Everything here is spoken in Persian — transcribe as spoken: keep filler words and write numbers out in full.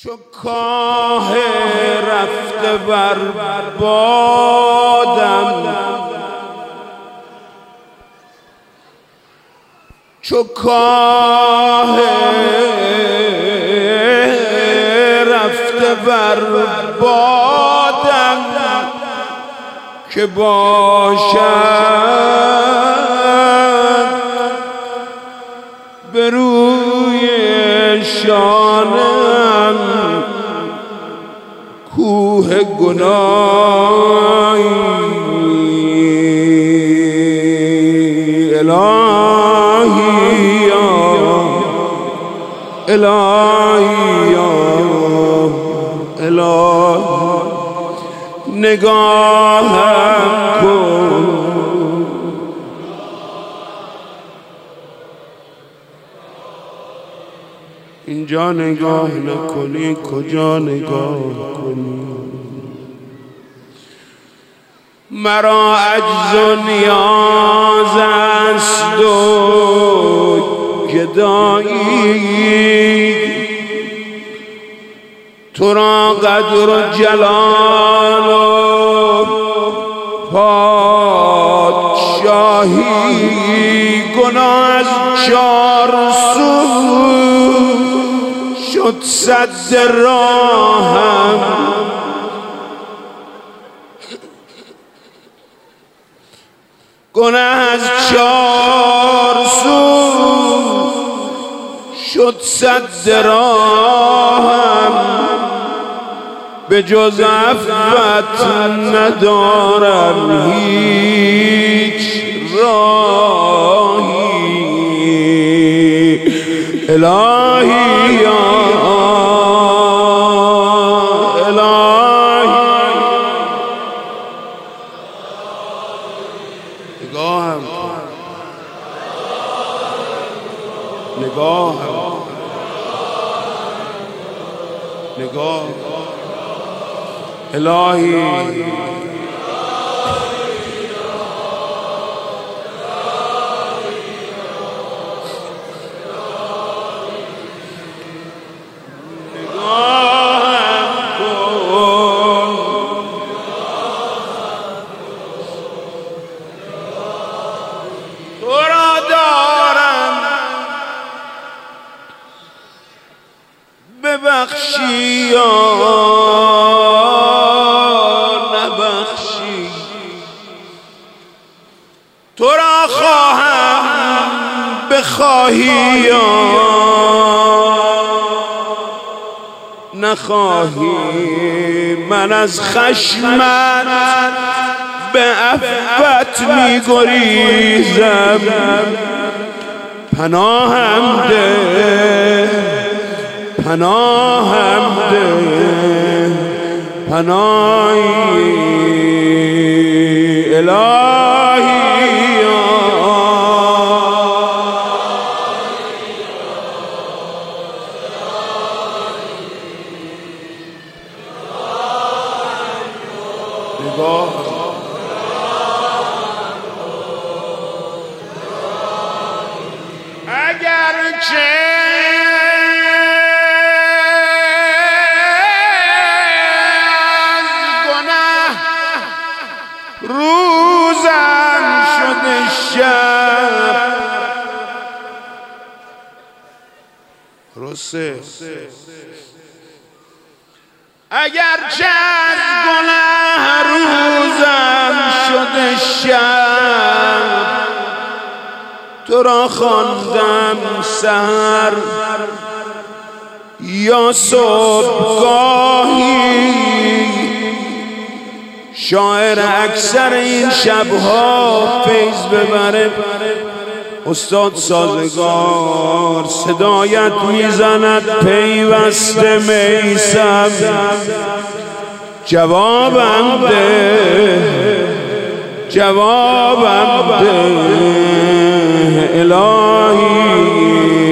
چو کاه رفته بر بادم، چو کاه رفته بر بادم که باشد به روی شانم کوه گناهی. الهی الهی الهی نگاهم کن، اینجا نگاه نکنی کجا نگاه کنی؟ مرا عجز و نیاز است و گدایی، تو را قدر و جلال و پادشاهی. گناه از چار سو شد سد راهم، گناه از چار سو شد سد راهم. به جز عفوت ندارم هیچ راهی. الهی یا الهی نگاهم نگاهم نگاه الهی ببخشی یا نبخشی، تو را خواهم بخواهی یا نخواهی. من از خشمت به عفوت می گریزم، پناهم ده پناهم ده پناهی. الهی نگاه اگر چه روزم شده شب رسه، اگر چند گناه روزم شده شب، تو را خواندم سحر یا صبحگاهی. شاعر اکثر این شبها فیض ببره، استاد سازگار صدایت میزند پیوسته میسم. جوابم ده جوابم ده الهی